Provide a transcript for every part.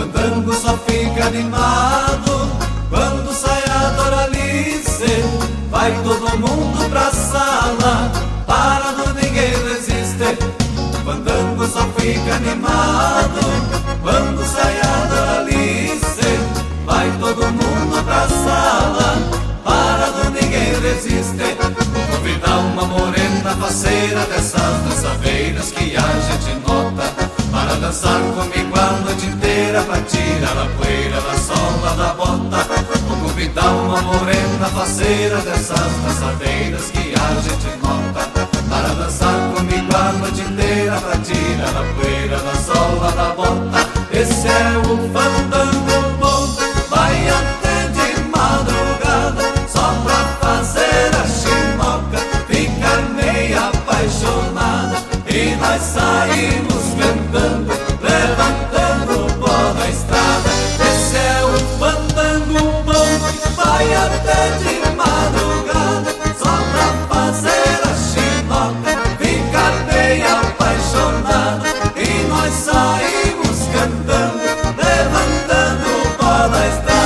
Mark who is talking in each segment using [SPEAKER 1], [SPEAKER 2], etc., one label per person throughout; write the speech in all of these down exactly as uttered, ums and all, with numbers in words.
[SPEAKER 1] fandango só fica animado quando sai a Doralice. Vai todo mundo pra sala, parado ninguém resiste. Fandango só fica animado quando sai a Doralice. Vai todo mundo pra sala, parado ninguém resiste. Vou convidar uma morena faceira dessas dançaveiras que a gente nota, para dançar comigo a noite inteira, pra tirar a poeira da sola da bota. Vou convidar uma morena faceira dessas dançadeiras que a gente nota, para dançar comigo a noite inteira, pra tirar a poeira da sola da bota. Esse é o fandango bom, vai até de madrugada, só pra fazer a chimoca, ficar meio apaixonada. E nós saímos cantando, levantando o pó da estrada. Esse é o fandango bom, vai até de madrugada, só pra fazer a chimoca, ficar bem apaixonada. E nós saímos cantando, levantando o pó da estrada.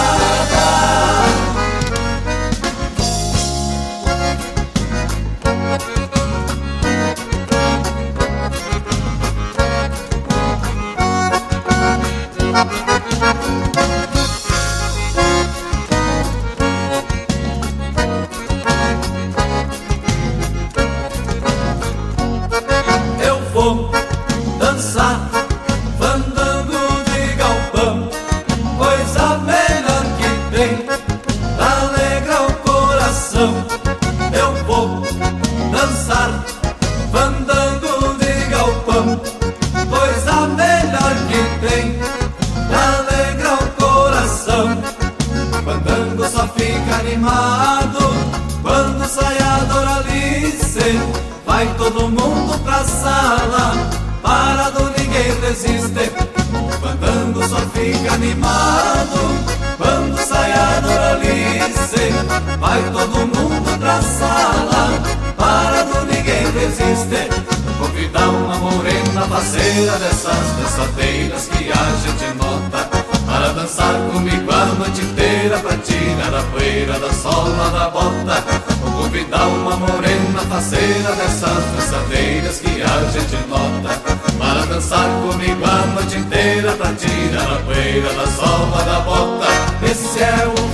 [SPEAKER 1] Eu vou dançar fandango de galpão, coisa melhor que tem pra alegrar o coração. Eu vou dançar fandango de galpão, coisa melhor que tem pra alegrar o coração. Fandango só fica animado quando sai a Doralice. Vai todo mundo pra sala, parado ninguém resiste. Fandango só fica animado quando sai a Doralice. Vai todo mundo pra sala, parado ninguém resiste. Vou convidar uma morena faceira dessas dançadeiras que a gente nota, para dançar comigo a noite inteira, pra tirar a poeira da sola da bota. Vou convidar uma morena faceira dessas dançadeiras que a gente nota, para dançar comigo a noite inteira, pra tirar a poeira da sola da bota. Esse é o